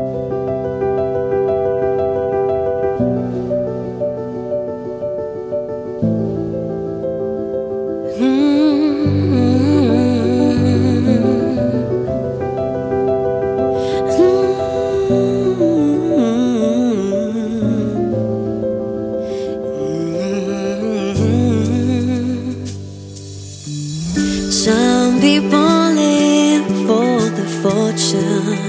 Some people live for the fortune.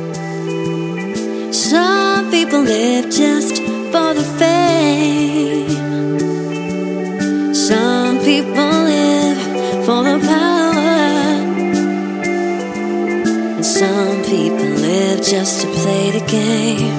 Some people live just for the fame. Some people live for the power. And some people live just to play the game.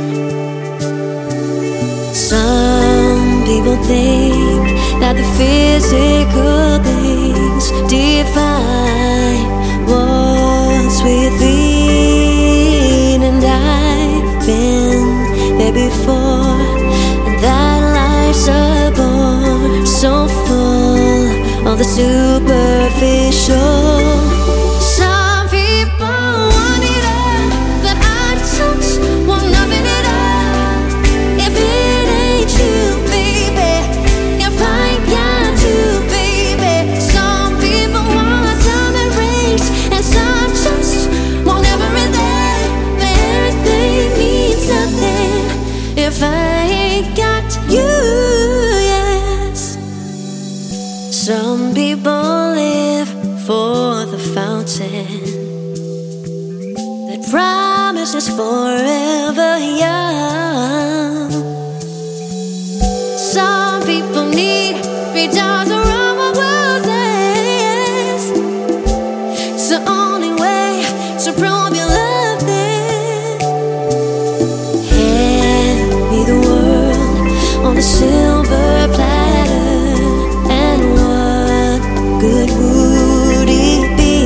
Some people think that the physical things define what's within, and I've been there before, and that life's a bore so full of the superficial. Some people want it all, but I don't want nothing at all. If it ain't you, baby, if I got you, baby. Some people want diamond rings, and some just want everything, but everything means nothing if I ain't got you. Yes. Some people live for the fountain that promises forever young. Some people need 3,000 roses. It's the only way to prove you love them. Hand me the world on a silver platter, and what good would it be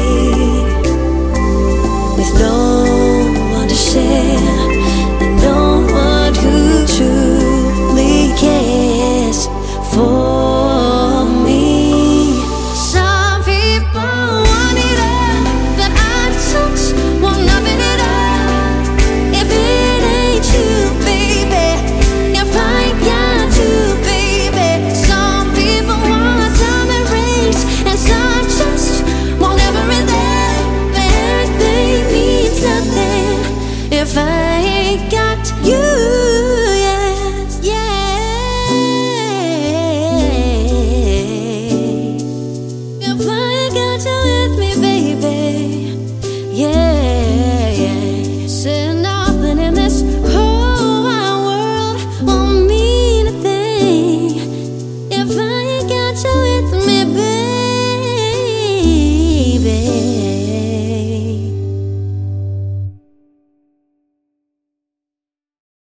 with no one to share, and no one who truly cares for me? Some people want it all, but I don't want nothing at all. If it ain't you, baby, if I got you, baby. Some people want diamond rings, and some just want everything, but everything means nothing if I ain't got you.